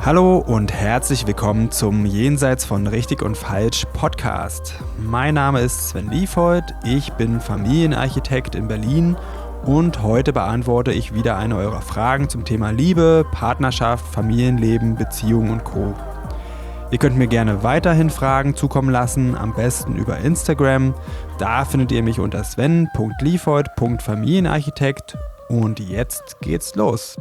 Hallo und herzlich willkommen zum Jenseits von Richtig und Falsch Podcast. Mein Name ist Sven Liefhold, ich bin Familienarchitekt in Berlin und heute beantworte ich wieder eine eurer Fragen zum Thema Liebe, Partnerschaft, Familienleben, Beziehungen und Co. Ihr könnt mir gerne weiterhin Fragen zukommen lassen, am besten über Instagram. Da findet ihr mich unter sven.liefhold.familienarchitekt und jetzt geht's los.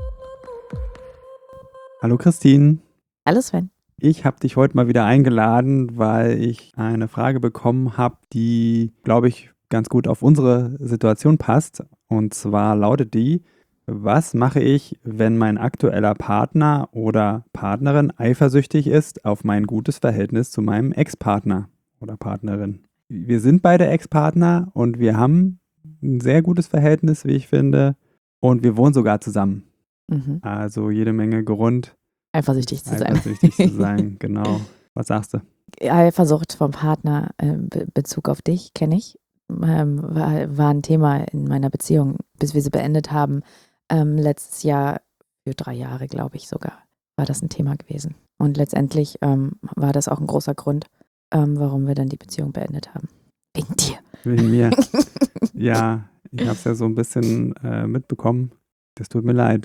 Hallo Christine. Hallo Sven. Ich habe dich heute mal wieder eingeladen, weil ich eine Frage bekommen habe, die, glaube ich, ganz gut auf unsere Situation passt. Und zwar lautet die: Was mache ich, wenn mein aktueller Partner oder Partnerin eifersüchtig ist auf mein gutes Verhältnis zu meinem Ex-Partner oder Partnerin? Wir sind beide Ex-Partner und wir haben ein sehr gutes Verhältnis, wie ich finde. Und wir wohnen sogar zusammen. Also jede Menge Grund, Eifersüchtig zu sein. eifersüchtig zu sein, genau. Was sagst du? Eifersucht vom Partner in Bezug auf dich, kenne ich. War ein Thema in meiner Beziehung, bis wir sie beendet haben. Letztes Jahr, für 3 Jahre, glaube ich sogar, war das ein Thema gewesen. Und letztendlich war das auch ein großer Grund, warum wir dann die Beziehung beendet haben. Wegen dir. Wegen mir. Ja, ich habe es ja so ein bisschen mitbekommen. Das tut mir leid.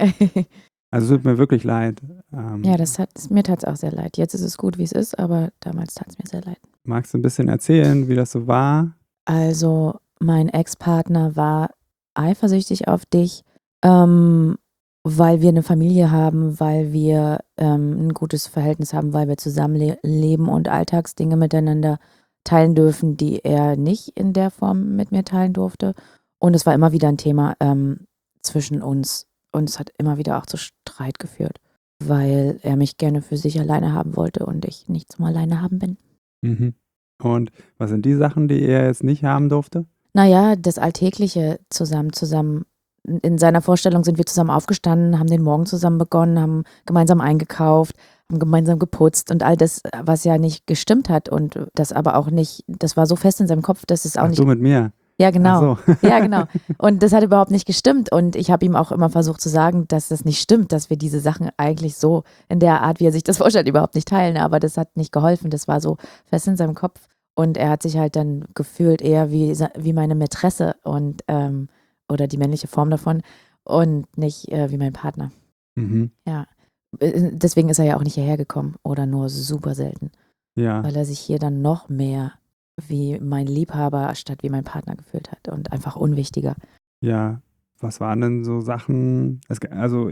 Also es tut mir wirklich leid. Ja, mir tat es auch sehr leid. Jetzt ist es gut, wie es ist, aber damals tat es mir sehr leid. Magst du ein bisschen erzählen, wie das so war? Also mein Ex-Partner war eifersüchtig auf dich, weil wir eine Familie haben, weil wir ein gutes Verhältnis haben, weil wir zusammen leben und Alltagsdinge miteinander teilen dürfen, die er nicht in der Form mit mir teilen durfte. Und es war immer wieder ein Thema zwischen uns. Und es hat immer wieder auch zu Streit geführt, weil er mich gerne für sich alleine haben wollte und ich nicht zum Alleine haben bin. Mhm. Und was sind die Sachen, die er jetzt nicht haben durfte? Naja, das Alltägliche zusammen. In seiner Vorstellung sind wir zusammen aufgestanden, haben den Morgen zusammen begonnen, haben gemeinsam eingekauft, haben gemeinsam geputzt und all das, was ja nicht gestimmt hat und das aber auch nicht, das war so fest in seinem Kopf, dass es auch Ach, nicht... du mit mir? Ja, genau. Ach so. Ja, genau. Und das hat überhaupt nicht gestimmt. Und ich habe ihm auch immer versucht zu sagen, dass das nicht stimmt, dass wir diese Sachen eigentlich so in der Art, wie er sich das vorstellt, überhaupt nicht teilen. Aber das hat nicht geholfen. Das war so fest in seinem Kopf. Und er hat sich halt dann gefühlt eher wie meine Mätresse und oder die männliche Form davon und nicht wie mein Partner. Mhm. Ja. Deswegen ist er ja auch nicht hierher gekommen oder nur super selten. Ja. Weil er sich hier dann noch mehr wie mein Liebhaber statt wie mein Partner gefühlt hat und einfach unwichtiger. Ja, was waren denn so Sachen, also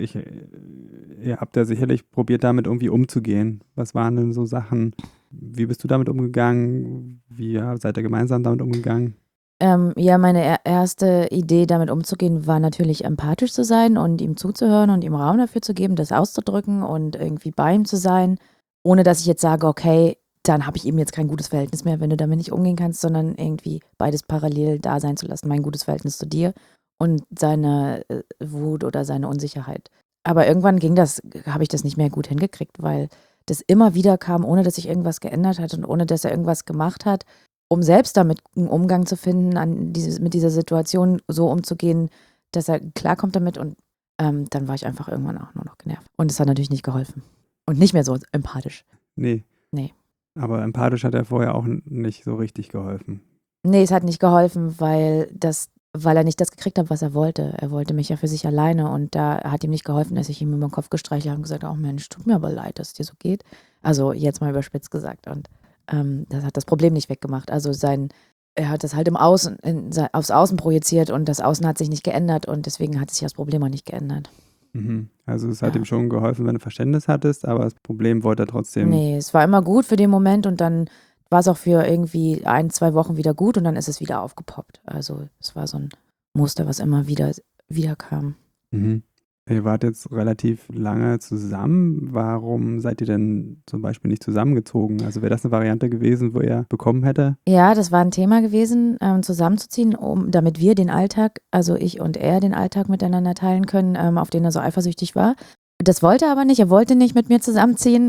ihr habt ja sicherlich probiert, damit irgendwie umzugehen. Was waren denn so Sachen, wie bist du damit umgegangen? Wie seid ihr gemeinsam damit umgegangen? Ja, meine erste Idee, damit umzugehen, war natürlich empathisch zu sein und ihm zuzuhören und ihm Raum dafür zu geben, das auszudrücken und irgendwie bei ihm zu sein, ohne dass ich jetzt sage, okay, dann habe ich eben jetzt kein gutes Verhältnis mehr, wenn du damit nicht umgehen kannst, sondern irgendwie beides parallel da sein zu lassen. Mein gutes Verhältnis zu dir und seine Wut oder seine Unsicherheit. Aber irgendwann habe ich das nicht mehr gut hingekriegt, weil das immer wieder kam, ohne dass sich irgendwas geändert hat und ohne dass er irgendwas gemacht hat, um selbst damit einen Umgang zu finden, mit dieser Situation so umzugehen, dass er klarkommt damit. Und dann war ich einfach irgendwann auch nur noch genervt. Und es hat natürlich nicht geholfen. Und nicht mehr so empathisch. Nee. Aber empathisch hat er vorher auch nicht so richtig geholfen. Nee, es hat nicht geholfen, weil er nicht das gekriegt hat, was er wollte. Er wollte mich ja für sich alleine und da hat ihm nicht geholfen, dass ich ihm über den Kopf gestreichelt habe und gesagt habe, oh Mensch, tut mir aber leid, dass es dir so geht. Also jetzt mal überspitzt gesagt. Und das hat das Problem nicht weggemacht. Also er hat das halt im Außen, aufs Außen projiziert und das Außen hat sich nicht geändert und deswegen hat sich das Problem auch nicht geändert. Mhm. Also es hat ihm schon geholfen, wenn du Verständnis hattest, aber das Problem wollte er trotzdem. Nee, es war immer gut für den Moment und dann war es auch für irgendwie 1-2 Wochen wieder gut und dann ist es wieder aufgepoppt. Also es war so ein Muster, was immer wieder kam. Mhm. Ihr wart jetzt relativ lange zusammen. Warum seid ihr denn zum Beispiel nicht zusammengezogen? Also wäre das eine Variante gewesen, wo er bekommen hätte? Ja, das war ein Thema gewesen, zusammenzuziehen, damit wir den Alltag, also ich und er, den Alltag miteinander teilen können, auf den er so eifersüchtig war. Das wollte er aber nicht. Er wollte nicht mit mir zusammenziehen.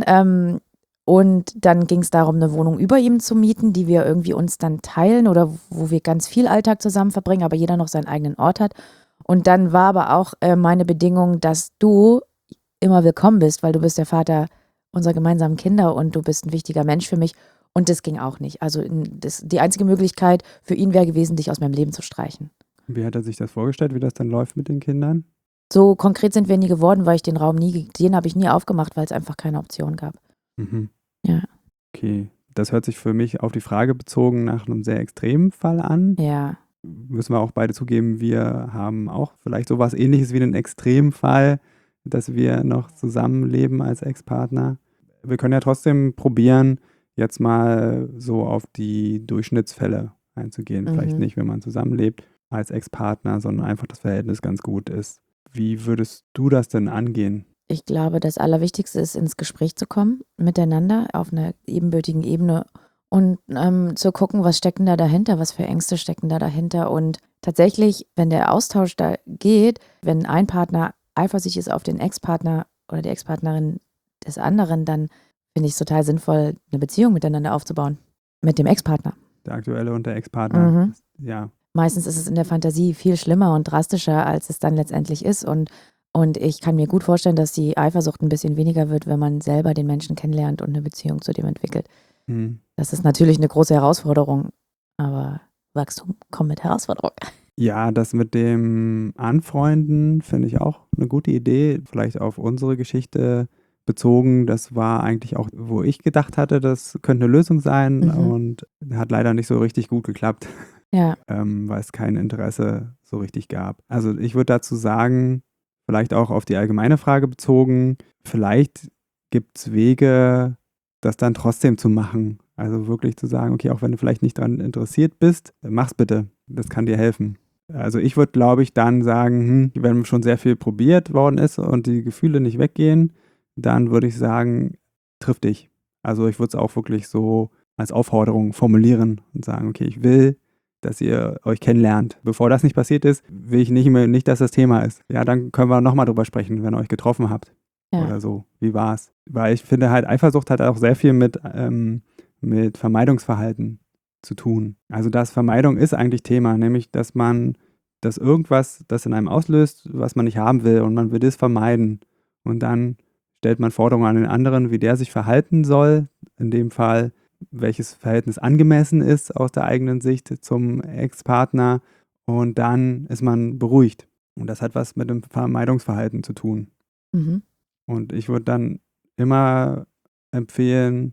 Und dann ging es darum, eine Wohnung über ihm zu mieten, die wir irgendwie uns dann teilen oder wo wir ganz viel Alltag zusammen verbringen, aber jeder noch seinen eigenen Ort hat. Und dann war aber auch meine Bedingung, dass du immer willkommen bist, weil du bist der Vater unserer gemeinsamen Kinder und du bist ein wichtiger Mensch für mich. Und das ging auch nicht. Also die einzige Möglichkeit für ihn wäre gewesen, dich aus meinem Leben zu streichen. Wie hat er sich das vorgestellt, wie das dann läuft mit den Kindern? So konkret sind wir nie geworden, weil ich den Raum den habe ich nie aufgemacht, weil es einfach keine Option gab. Mhm. Ja. Okay, das hört sich für mich auf die Frage bezogen nach einem sehr extremen Fall an. Ja. Müssen wir auch beide zugeben, wir haben auch vielleicht sowas Ähnliches wie einen Extremfall, dass wir noch zusammenleben als Ex-Partner. Wir können ja trotzdem probieren, jetzt mal so auf die Durchschnittsfälle einzugehen. Vielleicht nicht, wenn man zusammenlebt als Ex-Partner, sondern einfach das Verhältnis ganz gut ist. Wie würdest du das denn angehen? Ich glaube, das Allerwichtigste ist, ins Gespräch zu kommen miteinander auf einer ebenbürtigen Ebene und zu gucken, was steckt denn da dahinter, was für Ängste stecken da dahinter. Und tatsächlich, wenn der Austausch da geht, wenn ein Partner eifersüchtig ist auf den Ex-Partner oder die Ex-Partnerin des anderen, dann finde ich es total sinnvoll, eine Beziehung miteinander aufzubauen. Mit dem Ex-Partner. Der aktuelle und der Ex-Partner. Ja. Meistens ist es in der Fantasie viel schlimmer und drastischer, als es dann letztendlich ist. Und ich kann mir gut vorstellen, dass die Eifersucht ein bisschen weniger wird, wenn man selber den Menschen kennenlernt und eine Beziehung zu dem entwickelt. Das ist natürlich eine große Herausforderung, aber Wachstum kommt mit Herausforderung. Ja, das mit dem Anfreunden finde ich auch eine gute Idee. Vielleicht auf unsere Geschichte bezogen. Das war eigentlich auch, wo ich gedacht hatte, das könnte eine Lösung sein und hat leider nicht so richtig gut geklappt. Ja. Weil es kein Interesse so richtig gab. Also ich würde dazu sagen, vielleicht auch auf die allgemeine Frage bezogen, vielleicht gibt es Wege, das dann trotzdem zu machen. Also wirklich zu sagen, okay, auch wenn du vielleicht nicht daran interessiert bist, mach's bitte. Das kann dir helfen. Also ich würde, glaube ich, dann sagen, wenn schon sehr viel probiert worden ist und die Gefühle nicht weggehen, dann würde ich sagen, triff dich. Also ich würde es auch wirklich so als Aufforderung formulieren und sagen, okay, ich will, dass ihr euch kennenlernt. Bevor das nicht passiert ist, will ich nicht, dass das Thema ist. Ja, dann können wir nochmal drüber sprechen, wenn ihr euch getroffen habt. Ja. Oder so. Wie war's? Weil ich finde halt, Eifersucht hat auch sehr viel mit Vermeidungsverhalten zu tun. Also das Vermeidung ist eigentlich Thema, nämlich dass irgendwas das in einem auslöst, was man nicht haben will und man will das vermeiden. Und dann stellt man Forderungen an den anderen, wie der sich verhalten soll. In dem Fall, welches Verhältnis angemessen ist aus der eigenen Sicht zum Ex-Partner. Und dann ist man beruhigt. Und das hat was mit dem Vermeidungsverhalten zu tun. Und ich würde dann immer empfehlen,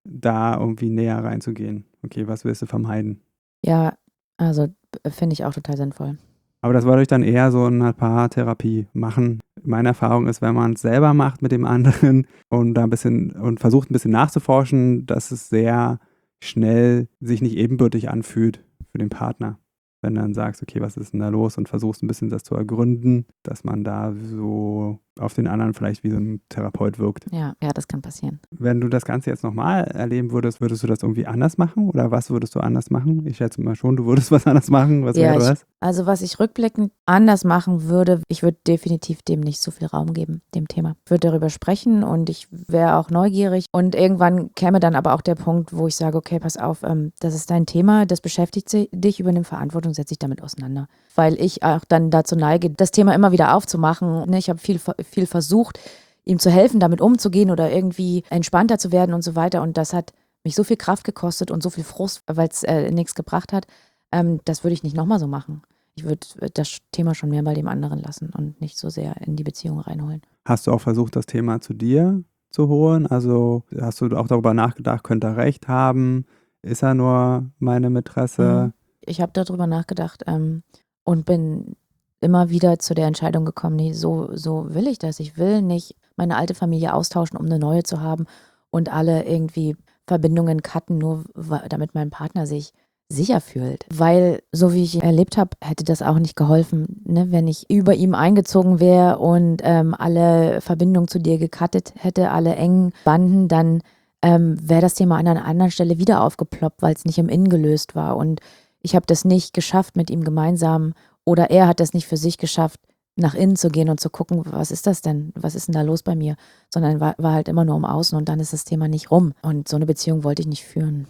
da irgendwie näher reinzugehen. Okay, was willst du vermeiden? Ja, also finde ich auch total sinnvoll. Aber das würde ich dann eher so in einer Paartherapie machen. Meine Erfahrung ist, wenn man es selber macht mit dem anderen und da versucht ein bisschen nachzuforschen, dass es sehr schnell sich nicht ebenbürtig anfühlt für den Partner. Wenn du dann sagst, okay, was ist denn da los und versuchst ein bisschen das zu ergründen, dass man da so auf den anderen vielleicht wie so ein Therapeut wirkt. Ja, das kann passieren. Wenn du das Ganze jetzt nochmal erleben würdest du das irgendwie anders machen oder was würdest du anders machen? Ich schätze mal schon, du würdest was anders machen. Was wäre das? Also was ich rückblickend anders machen würde, ich würde definitiv dem nicht so viel Raum geben, dem Thema. Ich würde darüber sprechen und ich wäre auch neugierig und irgendwann käme dann aber auch der Punkt, wo ich sage, okay, pass auf, das ist dein Thema, das beschäftigt dich, übernimm Verantwortung, setz dich damit auseinander. Weil ich auch dann dazu neige, das Thema immer wieder aufzumachen. Ich habe viel versucht, ihm zu helfen, damit umzugehen oder irgendwie entspannter zu werden und so weiter. Und das hat mich so viel Kraft gekostet und so viel Frust, weil es nichts gebracht hat. Das würde ich nicht nochmal so machen. Ich würde das Thema schon mehr bei dem anderen lassen und nicht so sehr in die Beziehung reinholen. Hast du auch versucht, das Thema zu dir zu holen? Also hast du auch darüber nachgedacht, könnte er recht haben? Ist er nur meine Mätresse? Ich habe darüber nachgedacht und bin immer wieder zu der Entscheidung gekommen, nee, so will ich das. Ich will nicht meine alte Familie austauschen, um eine neue zu haben und alle irgendwie Verbindungen cutten, nur damit mein Partner sich sicher fühlt. Weil, so wie ich ihn erlebt habe, hätte das auch nicht geholfen, ne? Wenn ich über ihm eingezogen wäre und alle Verbindungen zu dir gecuttet hätte, alle engen Banden, dann wäre das Thema an einer anderen Stelle wieder aufgeploppt, weil es nicht im Innen gelöst war. Und ich habe das nicht geschafft mit ihm gemeinsam oder er hat das nicht für sich geschafft, nach innen zu gehen und zu gucken, was ist das denn? Was ist denn da los bei mir? Sondern war halt immer nur um Außen und dann ist das Thema nicht rum. Und so eine Beziehung wollte ich nicht führen.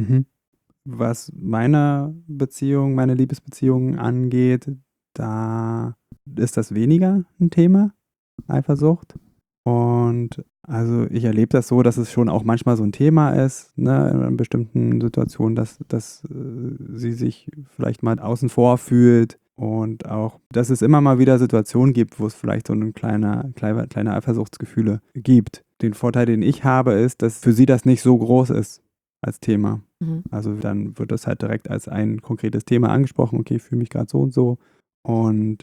Was meine Liebesbeziehung angeht, da ist das weniger ein Thema, Eifersucht. Und also ich erlebe das so, dass es schon auch manchmal so ein Thema ist, ne, in bestimmten Situationen, dass sie sich vielleicht mal außen vor fühlt und auch, dass es immer mal wieder Situationen gibt, wo es vielleicht so ein kleine Eifersuchtsgefühle gibt. Den Vorteil, den ich habe, ist, dass für sie das nicht so groß ist als Thema. Mhm. Also dann wird das halt direkt als ein konkretes Thema angesprochen, okay, ich fühle mich gerade so und so. Und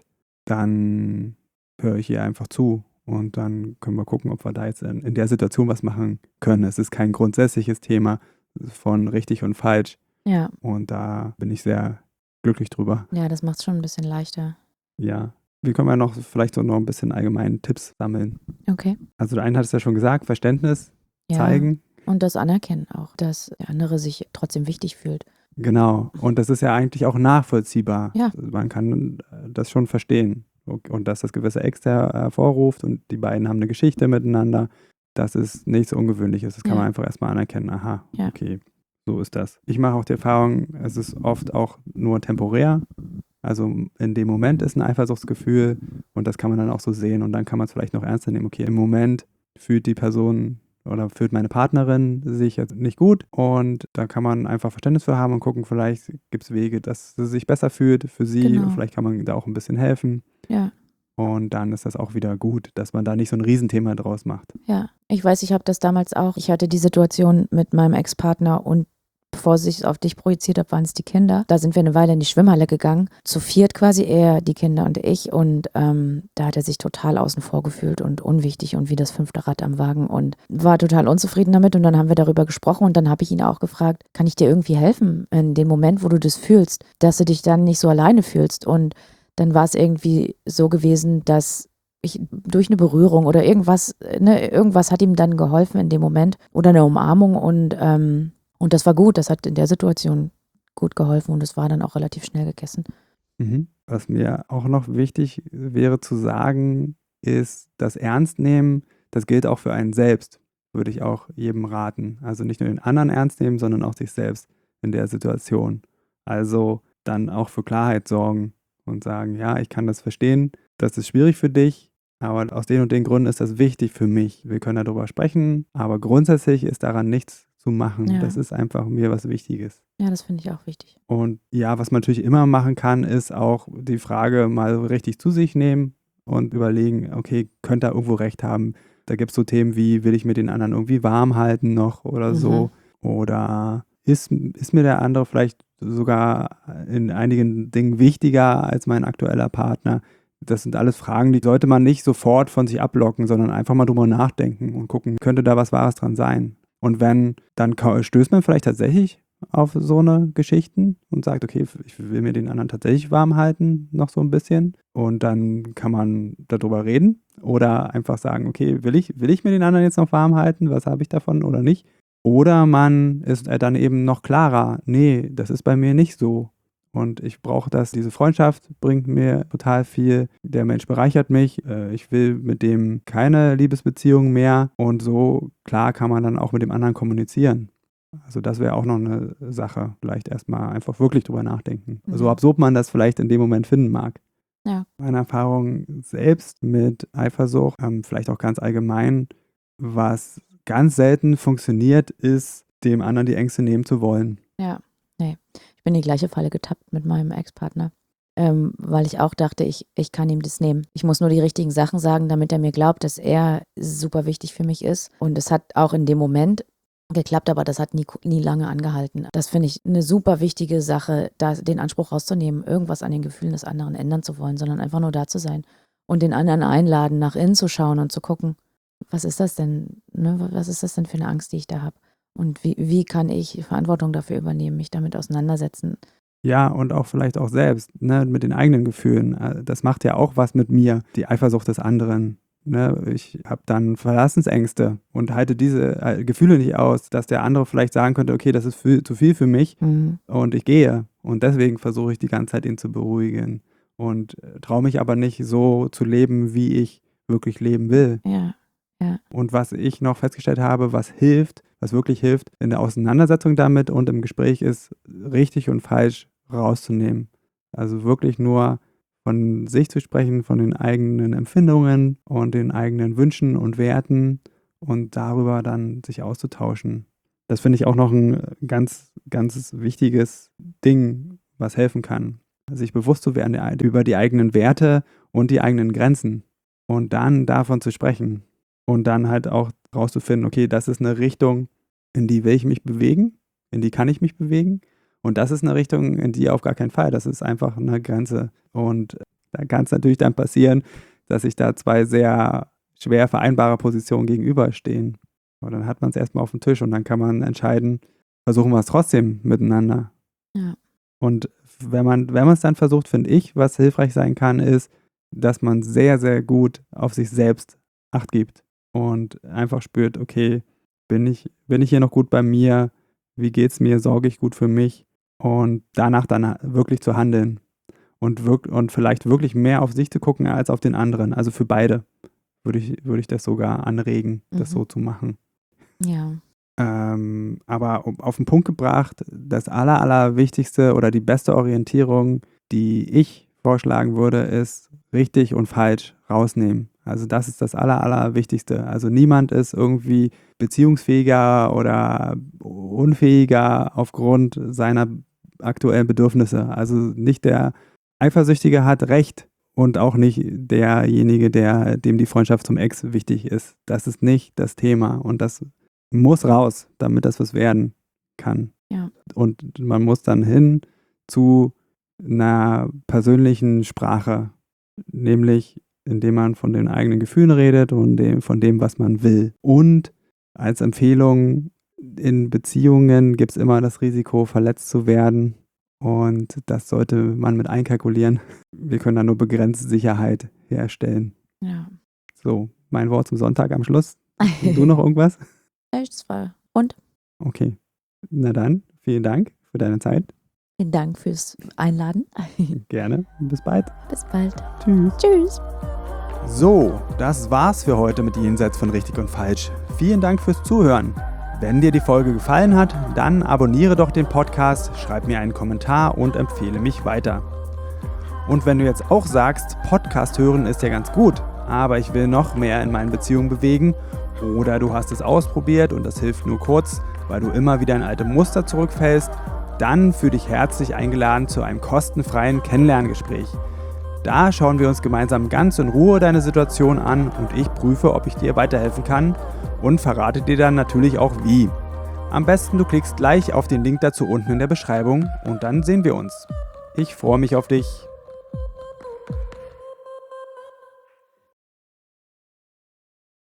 dann höre ich ihr einfach zu. Und dann können wir gucken, ob wir da jetzt in der Situation was machen können. Es ist kein grundsätzliches Thema von richtig und falsch. Ja, Und da bin ich sehr glücklich drüber. ja, das macht es schon ein bisschen leichter. Ja. Wie können wir noch vielleicht so noch ein bisschen allgemeinen Tipps sammeln? Okay. Also der eine hat es ja schon gesagt, Verständnis Ja, zeigen. und das Anerkennen auch, dass der andere sich trotzdem wichtig fühlt. Genau. Und das ist ja eigentlich auch nachvollziehbar. Ja. Man kann das schon verstehen. Und dass das gewisse Ängste hervorruft und die beiden haben eine Geschichte miteinander, das ist nichts Ungewöhnliches. Das kann Ja. man einfach erstmal anerkennen. Aha, Ja. okay, so ist das. Ich mache auch die Erfahrung, es ist oft auch nur temporär. Also in dem Moment ist ein Eifersuchtsgefühl und das kann man dann auch so sehen und dann kann man es vielleicht noch ernster nehmen. Okay, im Moment fühlt die Person oder fühlt meine Partnerin sich jetzt nicht gut und da kann man einfach Verständnis für haben und gucken, vielleicht gibt es Wege, dass sie sich besser fühlt für sie Genau. und vielleicht kann man da auch ein bisschen helfen. Ja. Und dann ist das auch wieder gut, dass man da nicht so ein Riesenthema draus macht. Ja, ich weiß, ich habe das damals auch. Ich hatte die Situation mit meinem Ex-Partner und bevor ich es auf dich projiziert habe, waren es die Kinder. Da sind wir eine Weile in die Schwimmhalle gegangen. Zu viert quasi, er, die Kinder und ich. Und da hat er sich total außen vor gefühlt und unwichtig und wie das 5. Rad am Wagen und war total unzufrieden damit. Und dann haben wir darüber gesprochen und dann habe ich ihn auch gefragt, kann ich dir irgendwie helfen in dem Moment, wo du das fühlst, dass du dich dann nicht so alleine fühlst. Und dann war es irgendwie so gewesen, dass ich durch eine Berührung oder irgendwas, ne, irgendwas hat ihm dann geholfen in dem Moment oder eine Umarmung und das war gut, das hat in der Situation gut geholfen und es war dann auch relativ schnell gegessen. Mhm. Was mir auch noch wichtig wäre zu sagen, ist, das Ernstnehmen, das gilt auch für einen selbst, würde ich auch jedem raten. Also nicht nur den anderen ernst nehmen, sondern auch sich selbst in der Situation. Also dann auch für Klarheit sorgen und sagen, ja, ich kann das verstehen, das ist schwierig für dich, aber aus den und den Gründen ist das wichtig für mich. Wir können darüber sprechen, aber grundsätzlich ist daran nichts zu machen. Ja. Das ist einfach mir was Wichtiges. Ja, das finde ich auch wichtig. Und ja, was man natürlich immer machen kann, ist auch die Frage mal richtig zu sich nehmen und überlegen, okay, könnte er irgendwo recht haben? Da gibt es so Themen wie, will ich mir den anderen irgendwie warm halten noch oder so? Oder ist mir der andere vielleicht sogar in einigen Dingen wichtiger als mein aktueller Partner? Das sind alles Fragen, die sollte man nicht sofort von sich ablocken, sondern einfach mal drüber nachdenken und gucken, könnte da was Wahres dran sein? Und wenn, dann stößt man vielleicht tatsächlich auf so eine Geschichten und sagt, okay, ich will mir den anderen tatsächlich warm halten, noch so ein bisschen. Und dann kann man darüber reden oder einfach sagen, okay, will ich mir den anderen jetzt noch warm halten? Was habe ich davon oder nicht? Oder man ist dann eben noch klarer, nee, das ist bei mir nicht so. Und ich brauche das, diese Freundschaft bringt mir total viel. Der Mensch bereichert mich. Ich will mit dem keine Liebesbeziehung mehr. Und so klar kann man dann auch mit dem anderen kommunizieren. Also das wäre auch noch eine Sache. Vielleicht erstmal einfach wirklich drüber nachdenken. So absurd man das vielleicht in dem Moment finden mag. Ja. Meine Erfahrung selbst mit Eifersucht, vielleicht auch ganz allgemein, was ganz selten funktioniert, ist, dem anderen die Ängste nehmen zu wollen. Ja, nee. Ich bin in die gleiche Falle getappt mit meinem Ex-Partner, weil ich auch dachte, ich kann ihm das nehmen. Ich muss nur die richtigen Sachen sagen, damit er mir glaubt, dass er super wichtig für mich ist. Und es hat auch in dem Moment geklappt, aber das hat nie lange angehalten. Das finde ich eine super wichtige Sache, da den Anspruch rauszunehmen, irgendwas an den Gefühlen des anderen ändern zu wollen, sondern einfach nur da zu sein und den anderen einladen, nach innen zu schauen und zu gucken, was ist das denn, ne? Was ist das denn für eine Angst, die ich da habe? Und wie kann ich Verantwortung dafür übernehmen, mich damit auseinandersetzen? Ja, und auch vielleicht auch selbst, ne, mit den eigenen Gefühlen. Das macht ja auch was mit mir, die Eifersucht des anderen. Ne? Ich habe dann Verlassensängste und halte diese Gefühle nicht aus, dass der andere vielleicht sagen könnte, okay, das ist zu viel für mich und ich gehe. Und deswegen versuche ich die ganze Zeit, ihn zu beruhigen. Und traue mich aber nicht so zu leben, wie ich wirklich leben will. Ja. Und was ich noch festgestellt habe, was wirklich hilft in der Auseinandersetzung damit und im Gespräch ist, richtig und falsch rauszunehmen. Also wirklich nur von sich zu sprechen, von den eigenen Empfindungen und den eigenen Wünschen und Werten und darüber dann sich auszutauschen. Das finde ich auch noch ein ganz, ganz wichtiges Ding, was helfen kann, sich bewusst zu werden über die eigenen Werte und die eigenen Grenzen und dann davon zu sprechen und dann halt auch rauszufinden, okay, das ist eine Richtung, in die will ich mich bewegen, in die kann ich mich bewegen und das ist eine Richtung, in die auf gar keinen Fall, das ist einfach eine Grenze und da kann es natürlich dann passieren, dass sich da zwei sehr schwer vereinbare Positionen gegenüberstehen. Und dann hat man es erstmal auf dem Tisch und dann kann man entscheiden, versuchen wir es trotzdem miteinander. Ja. Und wenn man es dann versucht, finde ich, was hilfreich sein kann, ist, dass man sehr, sehr gut auf sich selbst Acht gibt und einfach spürt, okay, bin ich hier noch gut bei mir? Wie geht's mir? Sorge ich gut für mich? Und danach dann wirklich zu handeln und vielleicht wirklich mehr auf sich zu gucken als auf den anderen. Also für beide würde ich das sogar anregen, das so zu machen. Ja. Aber auf den Punkt gebracht, das Allerwichtigste oder die beste Orientierung, die ich vorschlagen würde, ist richtig und falsch rausnehmen. Also das ist das Allerwichtigste. Also niemand ist irgendwie beziehungsfähiger oder unfähiger aufgrund seiner aktuellen Bedürfnisse. Also nicht der Eifersüchtige hat Recht und auch nicht derjenige, dem die Freundschaft zum Ex wichtig ist. Das ist nicht das Thema und das muss raus, damit das was werden kann. Ja. Und man muss dann hin zu einer persönlichen Sprache, nämlich indem man von den eigenen Gefühlen redet und von dem, was man will. Und als Empfehlung, in Beziehungen gibt es immer das Risiko, verletzt zu werden. Und das sollte man mit einkalkulieren. Wir können da nur begrenzt Sicherheit herstellen. Ja. So, mein Wort zum Sonntag am Schluss. Du noch irgendwas? Das war rund. Okay. Na dann, vielen Dank für deine Zeit. Vielen Dank fürs Einladen. Gerne. Bis bald. Bis bald. Tschüss. Tschüss. So, das war's für heute mit Jenseits von Richtig und Falsch. Vielen Dank fürs Zuhören. Wenn dir die Folge gefallen hat, dann abonniere doch den Podcast, schreib mir einen Kommentar und empfehle mich weiter. Und wenn du jetzt auch sagst, Podcast hören ist ja ganz gut, aber ich will noch mehr in meinen Beziehungen bewegen, oder du hast es ausprobiert und das hilft nur kurz, weil du immer wieder in alte Muster zurückfällst, dann fühle dich herzlich eingeladen zu einem kostenfreien Kennenlerngespräch. Da schauen wir uns gemeinsam ganz in Ruhe deine Situation an und ich prüfe, ob ich dir weiterhelfen kann und verrate dir dann natürlich auch wie. Am besten du klickst gleich auf den Link dazu unten in der Beschreibung und dann sehen wir uns. Ich freue mich auf dich.